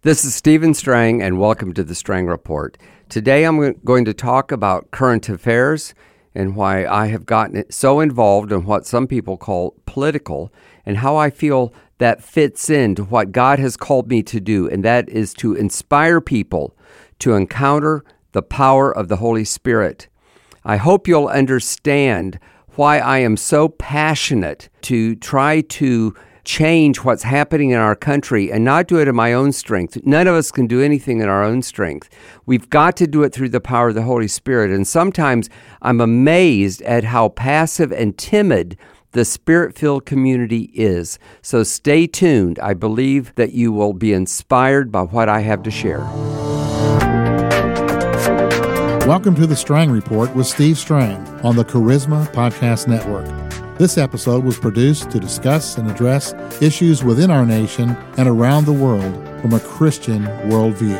This is Stephen Strang, and welcome to the Strang Report. Today I'm going to talk about current affairs and why I have gotten so involved in what some people call political, and how I feel that fits into what God has called me to do, and that is to inspire people to encounter the power of the Holy Spirit. I hope you'll understand why I am so passionate to try to change what's happening in our country and not do it in my own strength. None of us can do anything in our own strength. We've got to do it through the power of the Holy Spirit. And sometimes I'm amazed at how passive and timid the Spirit-filled community is. So stay tuned. I believe that you will be inspired by what I have to share. Welcome to the Strang Report with Steve Strang on the Charisma Podcast Network. This episode was produced to discuss and address issues within our nation and around the world from a Christian worldview.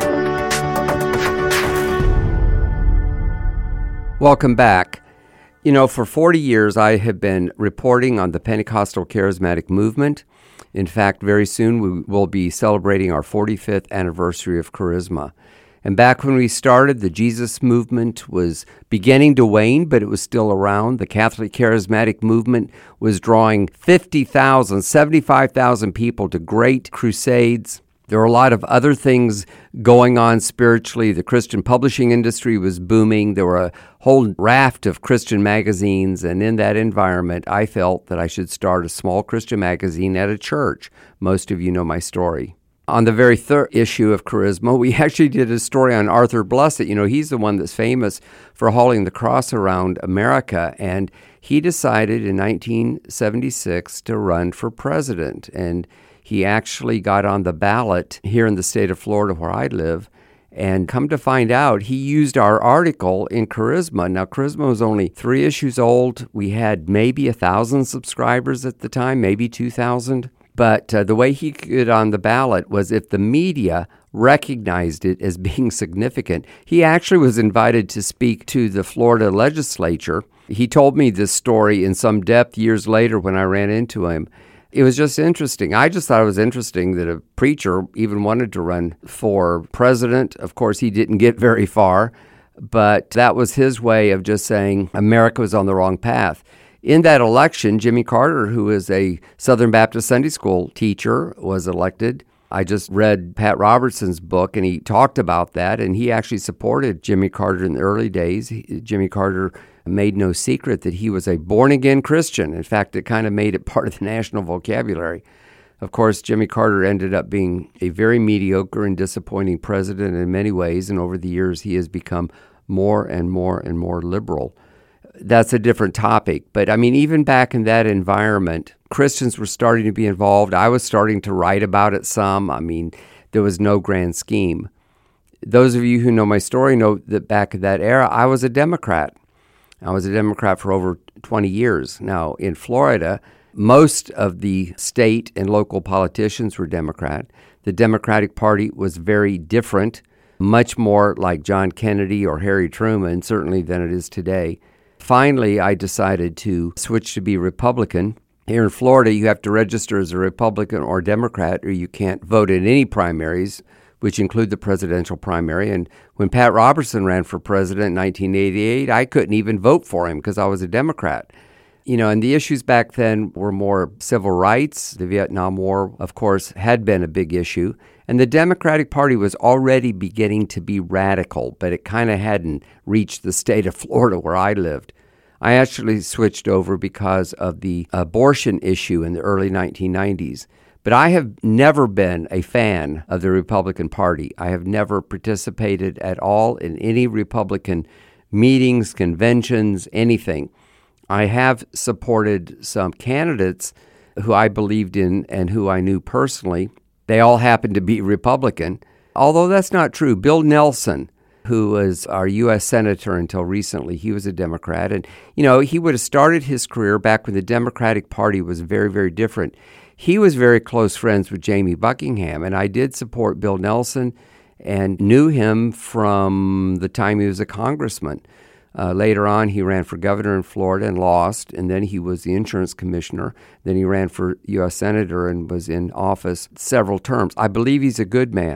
Welcome back. You know, for 40 years I have been reporting on the Pentecostal Charismatic Movement. In fact, very soon we will be celebrating our 45th anniversary of Charisma. And back when we started, the Jesus movement was beginning to wane, but it was still around. The Catholic Charismatic movement was drawing 50,000, 75,000 people to great crusades. There were a lot of other things going on spiritually. The Christian publishing industry was booming. There were a whole raft of Christian magazines, and in that environment, I felt that I should start a small Christian magazine at a church. Most of you know my story. On the very third issue of Charisma, we actually did a story on Arthur Blessed. You know, he's the one that's famous for hauling the cross around America, and he decided in 1976 to run for president, and he actually got on the ballot here in the state of Florida where I live, and come to find out, he used our article in Charisma. Now, Charisma was only 3 issues old. We had maybe 1,000 subscribers at the time, maybe 2,000. But the way he could get on the ballot was if the media recognized it as being significant. He actually was invited to speak to the Florida legislature. He told me this story in some depth years later when I ran into him. It was just interesting. I just thought it was interesting that a preacher even wanted to run for president. Of course, he didn't get very far, but that was his way of just saying America was on the wrong path. In that election, Jimmy Carter, who is a Southern Baptist Sunday School teacher, was elected. I just read Pat Robertson's book, and he talked about that, and he actually supported Jimmy Carter in the early days. Jimmy Carter made no secret that he was a born-again Christian. In fact, it kind of made it part of the national vocabulary. Of course, Jimmy Carter ended up being a very mediocre and disappointing president in many ways, and over the years he has become more and more and more liberal. That's a different topic. But I mean, even back in that environment, Christians were starting to be involved. I was starting to write about it some. I mean, there was no grand scheme. Those of you who know my story know that back in that era, I was a Democrat. I was a Democrat for over 20 years. Now, in Florida, most of the state and local politicians were Democrat. The Democratic Party was very different, much more like John Kennedy or Harry Truman, certainly than it is today. Finally, I decided to switch to be Republican. Here in Florida, you have to register as a Republican or Democrat, or you can't vote in any primaries, which include the presidential primary. And when Pat Robertson ran for president in 1988, I couldn't even vote for him because I was a Democrat. You know, and the issues back then were more civil rights. The Vietnam War, of course, had been a big issue. And the Democratic Party was already beginning to be radical, but it kind of hadn't reached the state of Florida where I lived. I actually switched over because of the abortion issue in the early 1990s. But I have never been a fan of the Republican Party. I have never participated at all in any Republican meetings, conventions, anything. I have supported some candidates who I believed in and who I knew personally. They all happened to be Republican, although that's not true. Bill Nelson, who was our U.S. Senator until recently, he was a Democrat. And, you know, he would have started his career back when the Democratic Party was very, very different. He was very close friends with Jamie Buckingham, and I did support Bill Nelson and knew him from the time he was a congressman. Later on, he ran for governor in Florida and lost, and then he was the insurance commissioner. Then he ran for U.S. Senator and was in office several terms. I believe he's a good man,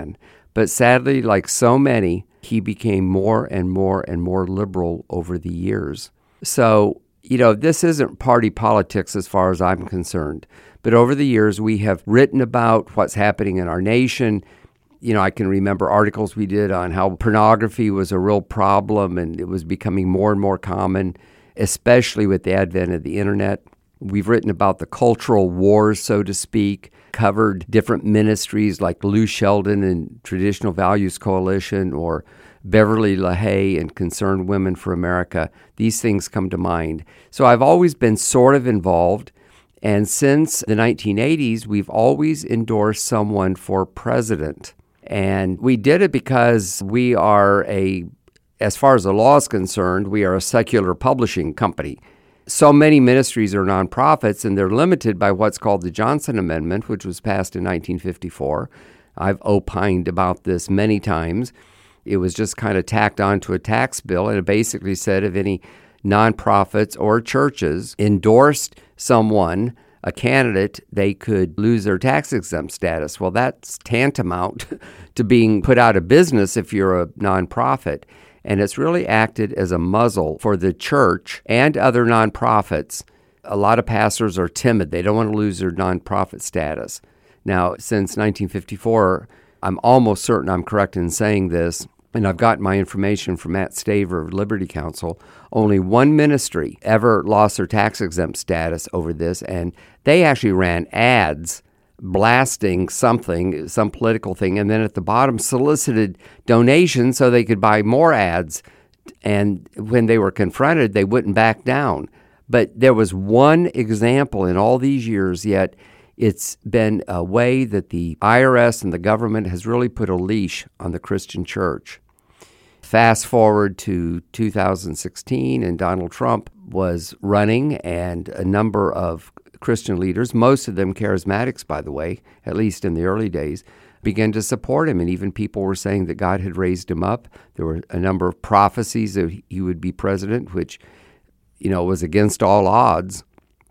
But sadly, like so many, he became more and more and more liberal over the years. So, this isn't party politics as far as I'm concerned. But over the years, we have written about what's happening in our nation. I can remember articles we did on how pornography was a real problem and it was becoming more and more common, especially with the advent of the internet. We've written about the cultural wars, so to speak, covered different ministries like Lou Sheldon and Traditional Values Coalition or Beverly LaHaye and Concerned Women for America. These things come to mind. So I've always been sort of involved. And since the 1980s, we've always endorsed someone for president. And we did it because we are as far as the law is concerned, we are a secular publishing company. So many ministries are nonprofits, and they're limited by what's called the Johnson Amendment, which was passed in 1954. I've opined about this many times. It was just kind of tacked onto a tax bill, and it basically said if any nonprofits or churches endorsed someone, a candidate, they could lose their tax-exempt status. Well, that's tantamount to being put out of business if you're a nonprofit. And it's really acted as a muzzle for the church and other nonprofits. A lot of pastors are timid. They don't want to lose their nonprofit status. Now, since 1954, I'm almost certain I'm correct in saying this, and I've gotten my information from Matt Staver of Liberty Counsel. Only one ministry ever lost their tax-exempt status over this, and they actually ran ads blasting something, some political thing, and then at the bottom solicited donations so they could buy more ads. And when they were confronted, they wouldn't back down. But there was one example in all these years, yet it's been a way that the IRS and the government has really put a leash on the Christian church. Fast forward to 2016, and Donald Trump was running, and a number of Christian leaders, most of them charismatics, by the way, at least in the early days, began to support him. And even people were saying that God had raised him up. There were a number of prophecies that he would be president, which, was against all odds.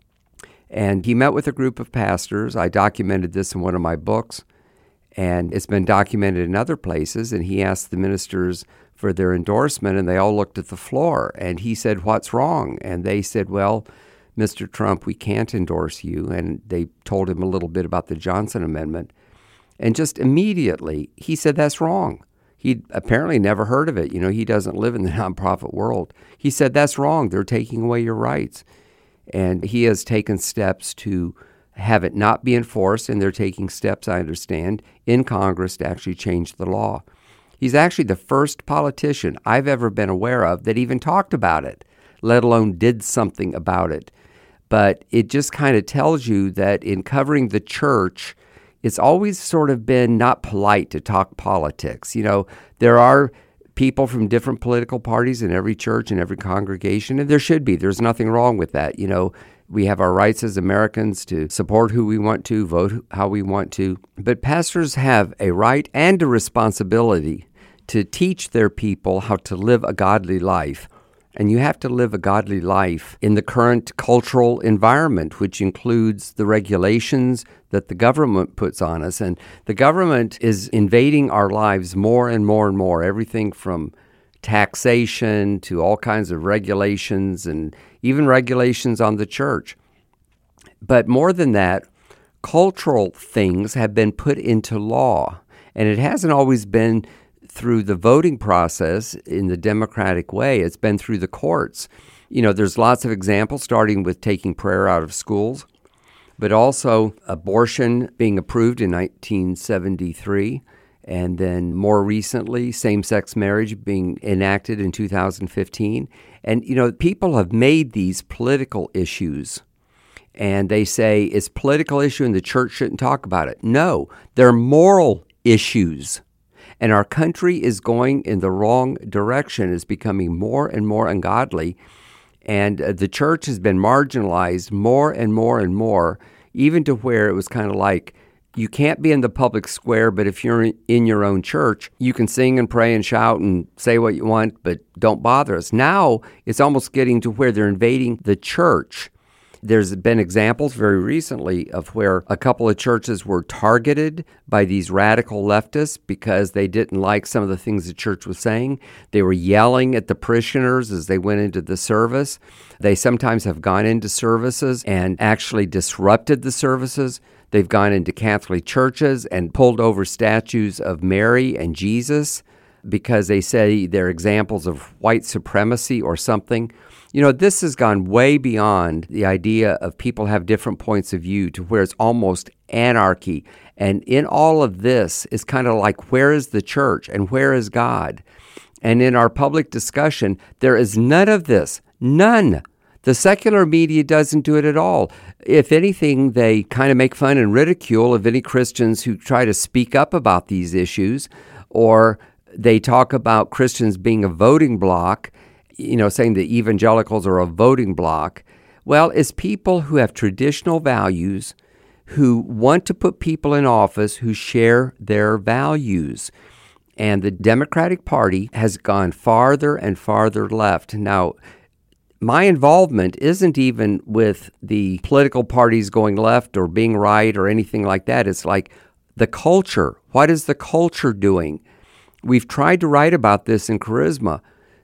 And he met with a group of pastors. I documented this in one of my books, and it's been documented in other places. And he asked the ministers for their endorsement, and they all looked at the floor. And he said, "What's wrong?" And they said, "Well, Mr. Trump, we can't endorse you." And they told him a little bit about the Johnson Amendment. And just immediately, he said, "That's wrong." He'd apparently never heard of it. He doesn't live in the nonprofit world. He said, "That's wrong. They're taking away your rights." And he has taken steps to have it not be enforced, and they're taking steps, I understand, in Congress to actually change the law. He's actually the first politician I've ever been aware of that even talked about it, let alone did something about it. But it just kind of tells you that in covering the church, it's always sort of been not polite to talk politics. There are people from different political parties in every church and every congregation, and there should be. There's nothing wrong with that. We have our rights as Americans to support who we want to, vote how we want to. But pastors have a right and a responsibility to teach their people how to live a godly life. And you have to live a godly life in the current cultural environment, which includes the regulations that the government puts on us. And the government is invading our lives more and more and more, everything from taxation to all kinds of regulations and even regulations on the church. But more than that, cultural things have been put into law. And it hasn't always been through the voting process in the democratic way. It's been through the courts. There's lots of examples, starting with taking prayer out of schools, but also abortion being approved in 1973, and then more recently, same-sex marriage being enacted in 2015. And, people have made these political issues, and they say it's a political issue and the church shouldn't talk about it. No, they're moral issues. And our country is going in the wrong direction. It's becoming more and more ungodly. And the church has been marginalized more and more and more, even to where it was kind of like, you can't be in the public square, but if you're in your own church, you can sing and pray and shout and say what you want, but don't bother us. Now it's almost getting to where they're invading the church. There's been examples very recently of where a couple of churches were targeted by these radical leftists because they didn't like some of the things the church was saying. They were yelling at the parishioners as they went into the service. They sometimes have gone into services and actually disrupted the services. They've gone into Catholic churches and pulled over statues of Mary and Jesus because they say they're examples of white supremacy or something. This has gone way beyond the idea of people have different points of view to where it's almost anarchy. And in all of this is kind of like, where is the church and where is God? And in our public discussion, there is none of this. None. The secular media doesn't do it at all. If anything, they kind of make fun and ridicule of any Christians who try to speak up about these issues, or they talk about Christians being a voting bloc, saying that evangelicals are a voting bloc. Well, it's people who have traditional values, who want to put people in office who share their values. And the Democratic Party has gone farther and farther left. Now, my involvement isn't even with the political parties going left or being right or anything like that. It's like the culture. What is the culture doing? We've tried to write about this in Charisma,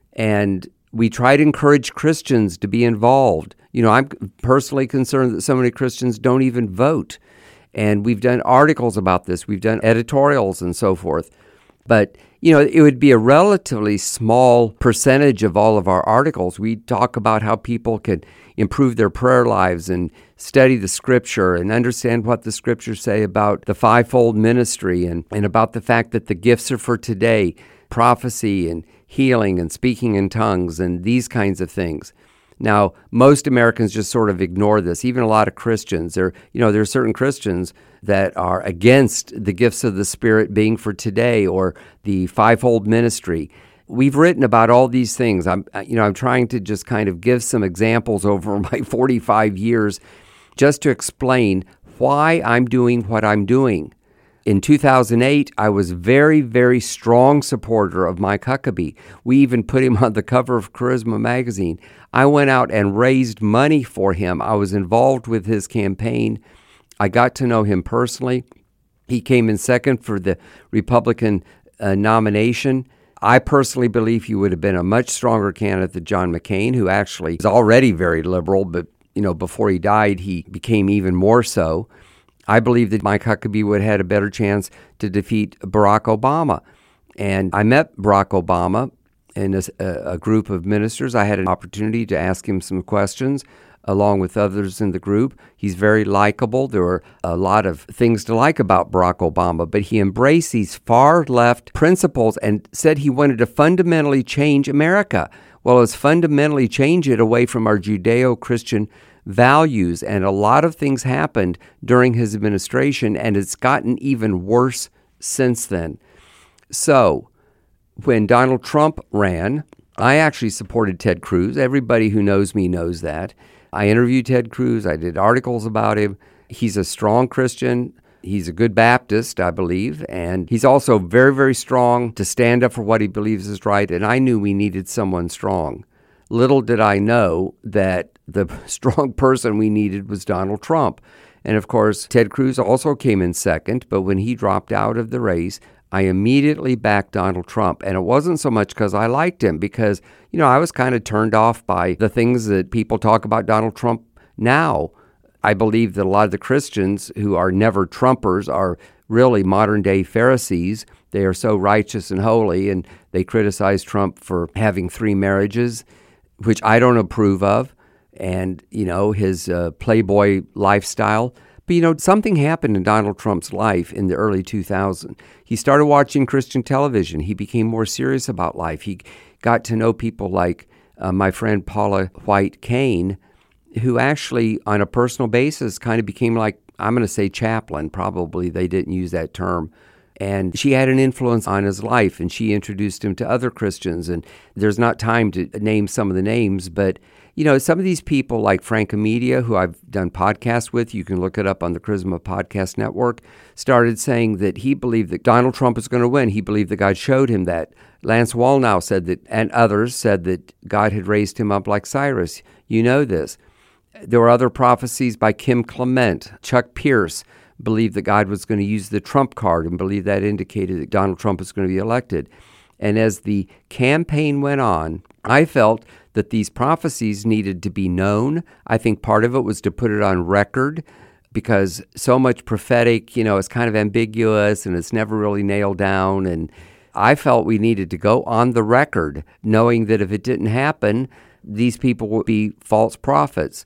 and we try to encourage Christians to be involved. I'm personally concerned that so many Christians don't even vote. And we've done articles about this. We've done editorials and so forth. But, it would be a relatively small percentage of all of our articles. We talk about how people can improve their prayer lives and study the Scripture and understand what the Scriptures say about the fivefold ministry and about the fact that the gifts are for today, prophecy and healing and speaking in tongues and these kinds of things. Now, most Americans just sort of ignore this, even a lot of Christians. There are certain Christians that are against the gifts of the Spirit being for today or the fivefold ministry. We've written about all these things. I'm trying to just kind of give some examples over my 45 years just to explain why I'm doing what I'm doing. In 2008, I was very, very strong supporter of Mike Huckabee. We even put him on the cover of Charisma magazine. I went out and raised money for him. I was involved with his campaign. I got to know him personally. He came in second for the Republican nomination. I personally believe he would have been a much stronger candidate than John McCain, who actually is already very liberal, but before he died, he became even more so. I believe that Mike Huckabee would have had a better chance to defeat Barack Obama. And I met Barack Obama in a group of ministers. I had an opportunity to ask him some questions along with others in the group. He's very likable. There were a lot of things to like about Barack Obama, but he embraced these far-left principles and said he wanted to fundamentally change America. Well, it's fundamentally change it away from our Judeo-Christian values, and a lot of things happened during his administration, and it's gotten even worse since then. So, when Donald Trump ran, I actually supported Ted Cruz. Everybody who knows me knows that. I interviewed Ted Cruz. I did articles about him. He's a strong Christian. He's a good Baptist, I believe, and he's also very, very strong to stand up for what he believes is right, and I knew we needed someone strong. Little did I know that the strong person we needed was Donald Trump. And of course, Ted Cruz also came in second, but when he dropped out of the race, I immediately backed Donald Trump. And it wasn't so much because I liked him, because, I was kind of turned off by the things that people talk about Donald Trump now. I believe that a lot of the Christians who are never Trumpers are really modern-day Pharisees. They are so righteous and holy, and they criticize Trump for having 3 marriages, which I don't approve of, and, his playboy lifestyle. But, something happened in Donald Trump's life in the early 2000s. He started watching Christian television. He became more serious about life. He got to know people like my friend Paula White Cain, who actually, on a personal basis, kind of became like, I'm going to say chaplain. Probably they didn't use that term. And she had an influence on his life, and she introduced him to other Christians. And there's not time to name some of the names, but, some of these people like Frank Amedia, who I've done podcasts with, you can look it up on the Charisma Podcast Network, started saying that he believed that Donald Trump was going to win. He believed that God showed him that. Lance Wallnau said that, and others said that God had raised him up like Cyrus. You know this. There were other prophecies by Kim Clement. Chuck Pierce believed that God was going to use the Trump card and believed that indicated that Donald Trump was going to be elected. And as the campaign went on, I felt that these prophecies needed to be known. I think part of it was to put it on record because so much prophetic, is kind of ambiguous and it's never really nailed down. And I felt we needed to go on the record knowing that if it didn't happen, these people would be false prophets.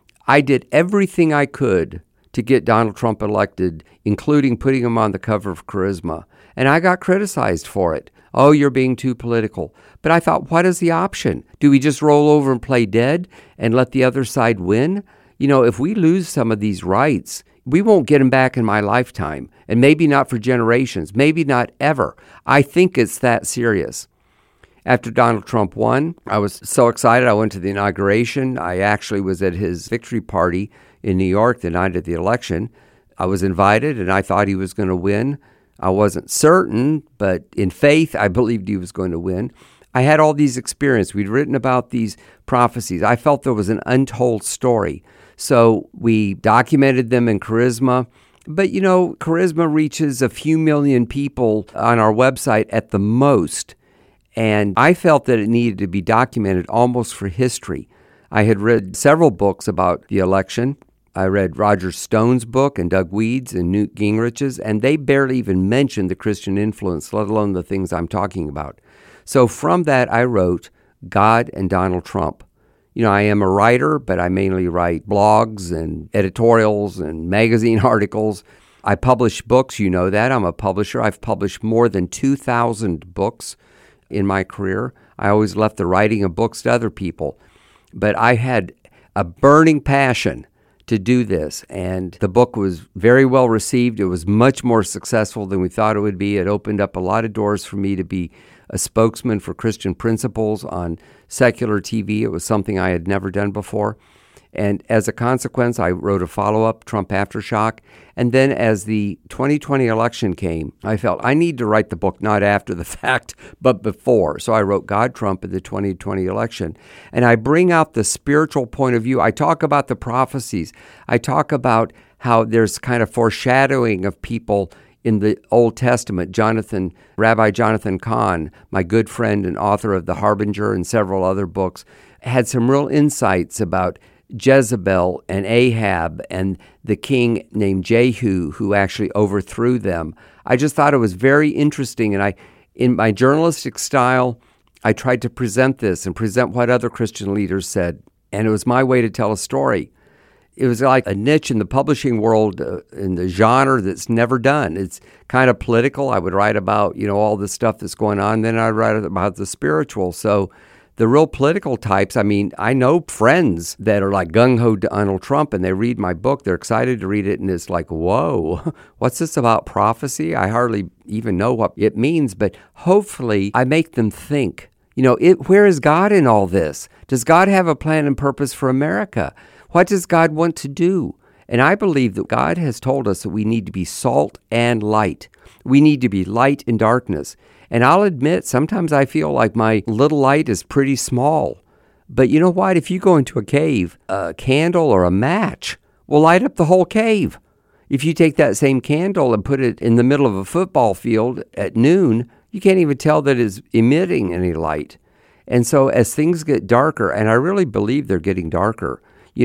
I did everything I could to get Donald Trump elected, including putting him on the cover of Charisma. And I got criticized for it. Oh, you're being too political. But I thought, what is the option? Do we just roll over and play dead and let the other side win? If we lose some of these rights, we won't get them back in my lifetime, and maybe not for generations, maybe not ever. I think it's that serious. After Donald Trump won, I was so excited. I went to the inauguration. I actually was at his victory party in New York the night of the election. I was invited, and I thought he was going to win. I wasn't certain, but in faith, I believed he was going to win. I had all these experiences. We'd written about these prophecies. I felt there was an untold story. So we documented them in Charisma. But, Charisma reaches a few million people on our website at the most. And I felt that it needed to be documented almost for history. I had read several books about the election. I read Roger Stone's book and Doug Weed's and Newt Gingrich's, and they barely even mentioned the Christian influence, let alone the things I'm talking about. So from that, I wrote God and Donald Trump. I am a writer, but I mainly write blogs and editorials and magazine articles. I publish books, you know that. I'm a publisher. I've published more than 2,000 books in my career. I always left the writing of books to other people. But I had a burning passion to do this, and the book was very well received. It was much more successful than we thought it would be. It opened up a lot of doors for me to be a spokesman for Christian principles on secular TV. It was something I had never done before. And as a consequence, I wrote a follow-up, Trump Aftershock. And then as the 2020 election came, I felt I need to write the book not after the fact, but before. So I wrote God, Trump in the 2020 election. And I bring out the spiritual point of view. I talk about the prophecies. I talk about how there's kind of foreshadowing of people in the Old Testament. Rabbi Jonathan Cahn, my good friend and author of The Harbinger and several other books, had some real insights about Jezebel and Ahab and the king named Jehu who actually overthrew them. I just thought it was very interesting, and in my journalistic style, I tried to present this and present what other Christian leaders said, and it was my way to tell a story. It was like a niche in the publishing world in the genre that's never done. It's kind of political. I would write about, all the stuff that's going on. Then I'd write about the spiritual. So the real political types, I know friends that are like gung-ho Donald Trump, and they read my book. They're excited to read it, and it's like, whoa, what's this about prophecy? I hardly even know what it means, but hopefully I make them think. Where is God in all this? Does God have a plan and purpose for America? What does God want to do? And I believe that God has told us that we need to be salt and light. We need to be light in darkness. And I'll admit, sometimes I feel like my little light is pretty small. But you know what? If you go into a cave, a candle or a match will light up the whole cave. If you take that same candle and put it in the middle of a football field at noon, you can't even tell that it's emitting any light. And so as things get darker, and I really believe they're getting darker,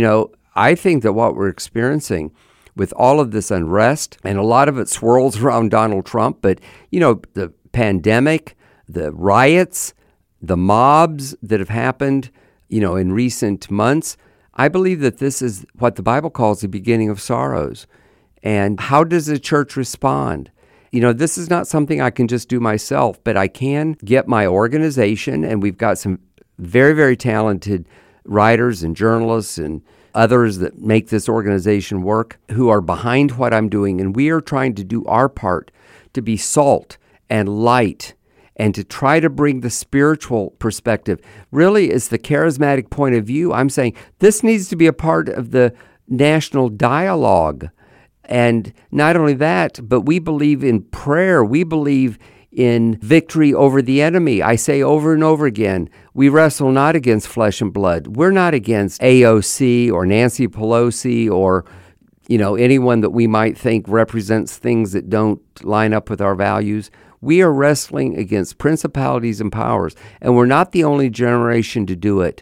I think that what we're experiencing with all of this unrest, and a lot of it swirls around Donald Trump, but, the pandemic, the riots, the mobs that have happened, in recent months, I believe that this is what the Bible calls the beginning of sorrows. And how does the church respond? This is not something I can just do myself, but I can get my organization, and we've got some very, very talented writers and journalists and others that make this organization work who are behind what I'm doing. And we are trying to do our part to be salt and light and to try to bring the spiritual perspective. Really, it's the charismatic point of view. I'm saying this needs to be a part of the national dialogue. And not only that, but we believe in prayer. We believe in victory over the enemy. I say over and over again, we wrestle not against flesh and blood. We're not against AOC or Nancy Pelosi or anyone that we might think represents things that don't line up with our values. We are wrestling against principalities and powers, and we're not the only generation to do it.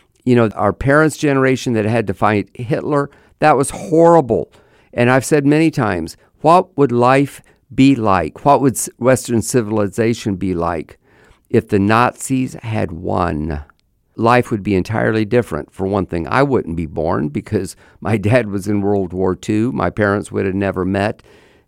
Our parents' generation that had to fight Hitler, that was horrible. And I've said many times, what would life be like? What would Western civilization be like if the Nazis had won? Life would be entirely different. For one thing, I wouldn't be born because my dad was in World War II. My parents would have never met.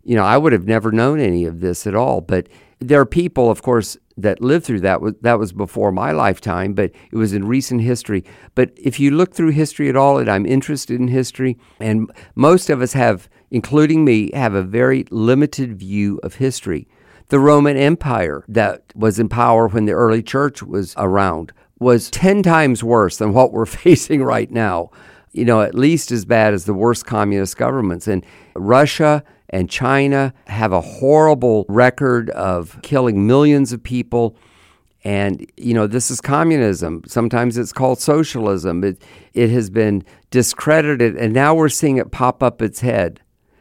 I would have never known any of this at all. But there are people, of course, that lived through that. That was before my lifetime, but it was in recent history. But if you look through history at all, and I'm interested in history, and most of us have, including me, have a very limited view of history. The Roman Empire that was in power when the early church was around was 10 times worse than what we're facing right now. At least as bad as the worst communist governments. And Russia and China have a horrible record of killing millions of people. And, this is communism. Sometimes it's called socialism. It has been discredited, and now we're seeing it pop up its head.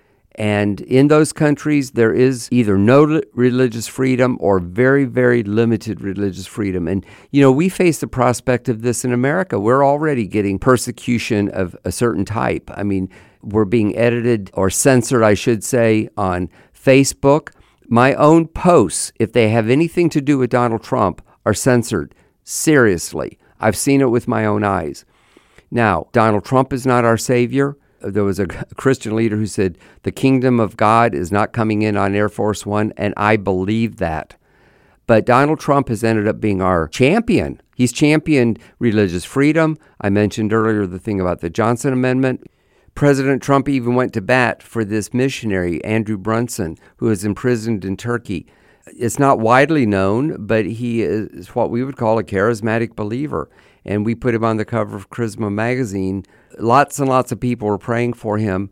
And in those countries, there is either no religious freedom or very, very limited religious freedom. And, we face the prospect of this in America. We're already getting persecution of a certain type. I mean, we're being edited or censored, I should say, on Facebook. My own posts, if they have anything to do with Donald Trump, are censored. Seriously. I've seen it with my own eyes. Now, Donald Trump is not our savior. There was a Christian leader who said, the kingdom of God is not coming in on Air Force One, and I believe that. But Donald Trump has ended up being our champion. He's championed religious freedom. I mentioned earlier the thing about the Johnson Amendment. President Trump even went to bat for this missionary, Andrew Brunson, who is imprisoned in Turkey. It's not widely known, but he is what we would call a charismatic believer. And we put him on the cover of Charisma magazine. Lots and lots of people were praying for him.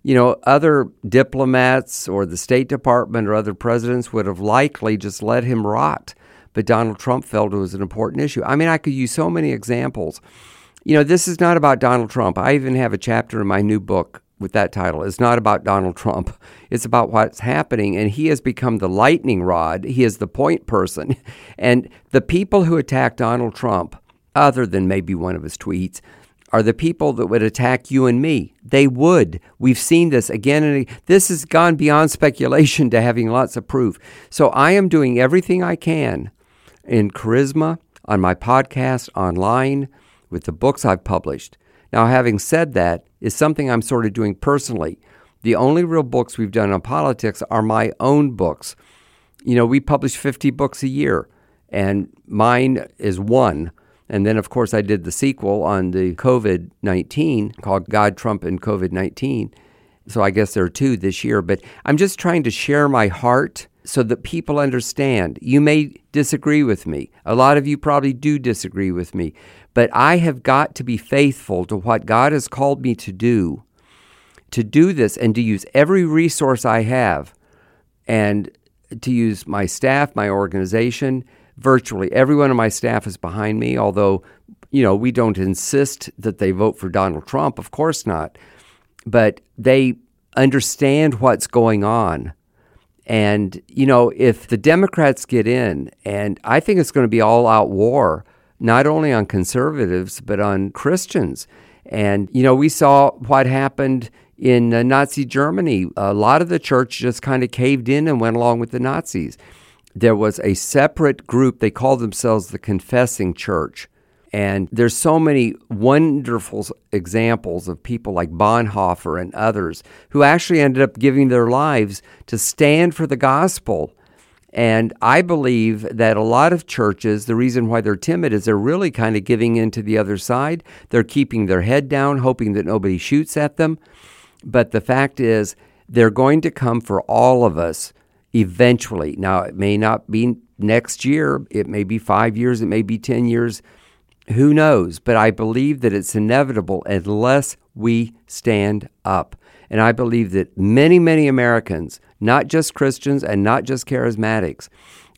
Other diplomats or the State Department or other presidents would have likely just let him rot. But Donald Trump felt it was an important issue. I mean, I could use so many examples. This is not about Donald Trump. I even have a chapter in my new book with that title. It's not about Donald Trump. It's about what's happening, and he has become the lightning rod. He is the point person. And the people who attack Donald Trump, other than maybe one of his tweets, are the people that would attack you and me. They would. We've seen this again and again. This has gone beyond speculation to having lots of proof. So I am doing everything I can in Charisma, on my podcast, online, with the books I've published. Now, having said that, is something I'm sort of doing personally. The only real books we've done on politics are my own books. We publish 50 books a year, and mine is one. And then, of course, I did the sequel on the COVID-19 called God, Trump, and COVID-19. So I guess there are 2 this year. But I'm just trying to share my heart so that people understand. You may disagree with me. A lot of you probably do disagree with me. But I have got to be faithful to what God has called me to do this and to use every resource I have and to use my staff, my organization. Virtually everyone on my staff is behind me, although, we don't insist that they vote for Donald Trump. Of course not. But they understand what's going on. And, if the Democrats get in, and I think it's going to be all-out war, not only on conservatives, but on Christians. And, we saw what happened in Nazi Germany. A lot of the church just kind of caved in and went along with the Nazis. There was a separate group, they called themselves the Confessing Church. And there's so many wonderful examples of people like Bonhoeffer and others who actually ended up giving their lives to stand for the gospel. And I believe that a lot of churches, the reason why they're timid is they're really kind of giving in to the other side. They're keeping their head down, hoping that nobody shoots at them. But the fact is, they're going to come for all of us eventually. Now, it may not be next year. It may be 5 years. It may be 10 years. Who knows? But I believe that it's inevitable unless we stand up. And I believe that many, many Americans, not just Christians and not just charismatics,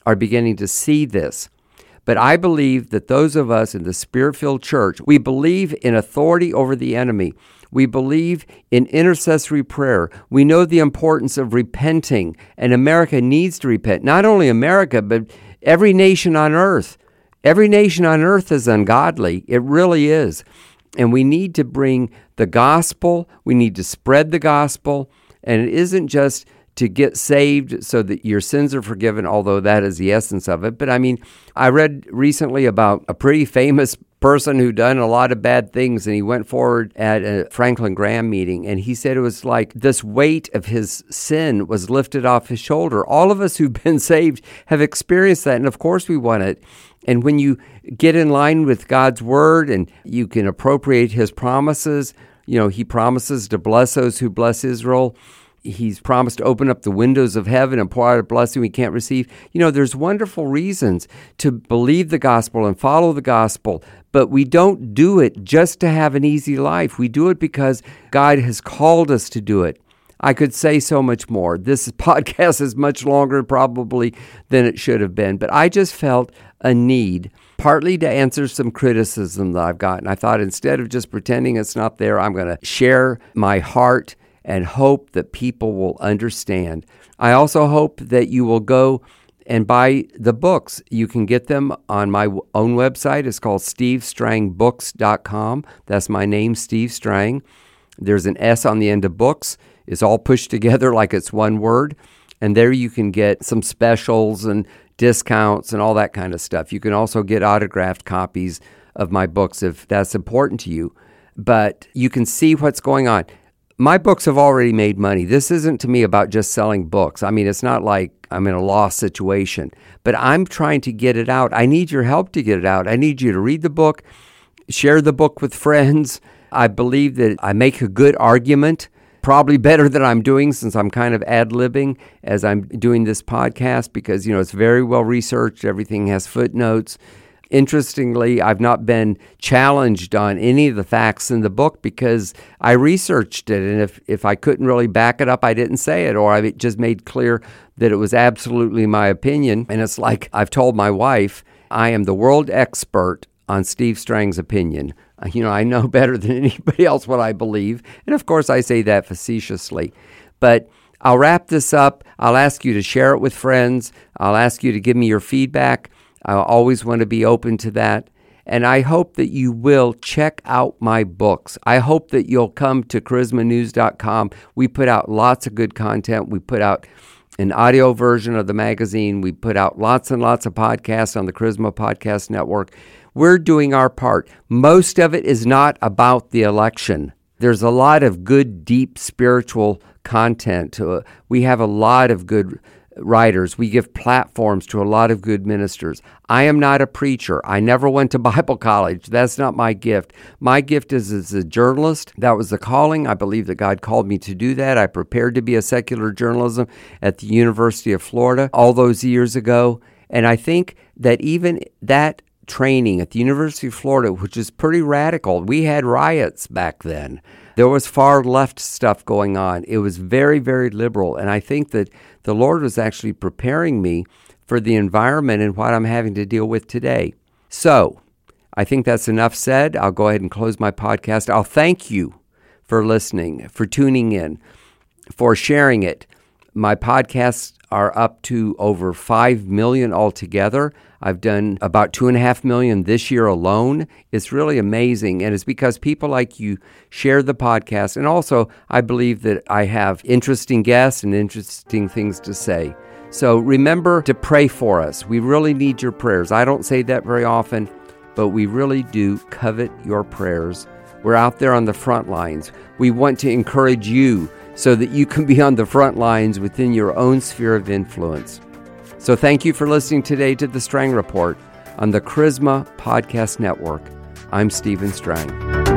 are beginning to see this. But I believe that those of us in the Spirit-filled church, we believe in authority over the enemy. We believe in intercessory prayer. We know the importance of repenting, and America needs to repent. Not only America, but every nation on earth. Every nation on earth is ungodly. It really is. And we need to bring the gospel. We need to spread the gospel. And it isn't just to get saved so that your sins are forgiven, although that is the essence of it. But I mean, I read recently about a pretty famous person who done a lot of bad things, and he went forward at a Franklin Graham meeting, and he said it was like this weight of his sin was lifted off his shoulder. All of us who've been saved have experienced that, and of course we want it. And when you get in line with God's word and you can appropriate his promises, he promises to bless those who bless Israel. He's promised to open up the windows of heaven and pour out a blessing we can't receive. There's wonderful reasons to believe the gospel and follow the gospel, but we don't do it just to have an easy life. We do it because God has called us to do it. I could say so much more. This podcast is much longer probably than it should have been, but I just felt a need, partly to answer some criticism that I've gotten. I thought instead of just pretending it's not there, I'm going to share my heart and hope that people will understand. I also hope that you will go and buy the books. You can get them on my own website. It's called SteveStrangBooks.com. That's my name, Steve Strang. There's an S on the end of books. It's all pushed together like it's one word. And there you can get some specials and discounts and all that kind of stuff. You can also get autographed copies of my books if that's important to you. But you can see what's going on. My books have already made money. This isn't to me about just selling books. I mean, it's not like I'm in a lost situation, but I'm trying to get it out. I need your help to get it out. I need you to read the book, share the book with friends. I believe that I make a good argument, probably better than I'm doing since I'm kind of ad-libbing as I'm doing this podcast because, it's very well researched. Everything has footnotes. Interestingly, I've not been challenged on any of the facts in the book because I researched it, and if I couldn't really back it up, I didn't say it, or I just made clear that it was absolutely my opinion. And it's like I've told my wife, I am the world expert on Steve Strang's opinion. I know better than anybody else what I believe, and of course I say that facetiously. But I'll wrap this up. I'll ask you to share it with friends. I'll ask you to give me your feedback. I always want to be open to that. And I hope that you will check out my books. I hope that you'll come to charismanews.com. We put out lots of good content. We put out an audio version of the magazine. We put out lots and lots of podcasts on the Charisma Podcast Network. We're doing our part. Most of it is not about the election. There's a lot of good, deep spiritual content. We have a lot of good writers. We give platforms to a lot of good ministers. I am not a preacher. I never went to Bible college. That's not my gift. My gift is as a journalist. That was the calling. I believe that God called me to do that. I prepared to be a secular journalism at the University of Florida all those years ago. And I think that even that training at the University of Florida, which is pretty radical, we had riots back then. There was far left stuff going on. It was very, very liberal. And I think that the Lord was actually preparing me for the environment and what I'm having to deal with today. So I think that's enough said. I'll go ahead and close my podcast. I'll thank you for listening, for tuning in, for sharing it. My podcasts are up to over 5 million altogether. I've done about 2.5 million this year alone. It's really amazing, and it's because people like you share the podcast. And also, I believe that I have interesting guests and interesting things to say. So remember to pray for us. We really need your prayers. I don't say that very often, but we really do covet your prayers. We're out there on the front lines. We want to encourage you so that you can be on the front lines within your own sphere of influence. So thank you for listening today to The Strang Report on the Charisma Podcast Network. I'm Stephen Strang.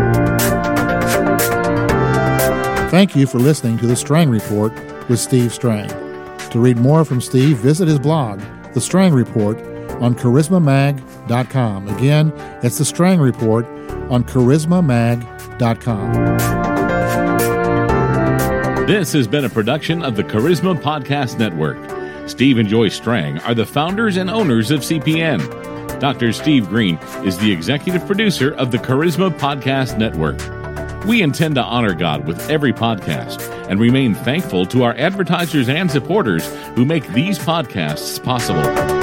Thank you for listening to The Strang Report with Steve Strang. To read more from Steve, visit his blog, The Strang Report, on charismamag.com. Again, it's The Strang Report on charismamag.com. This has been a production of the Charisma Podcast Network. Steve and Joyce Strang are the founders and owners of CPN. Dr. Steve Green is the executive producer of the Charisma Podcast Network. We intend to honor God with every podcast and remain thankful to our advertisers and supporters who make these podcasts possible.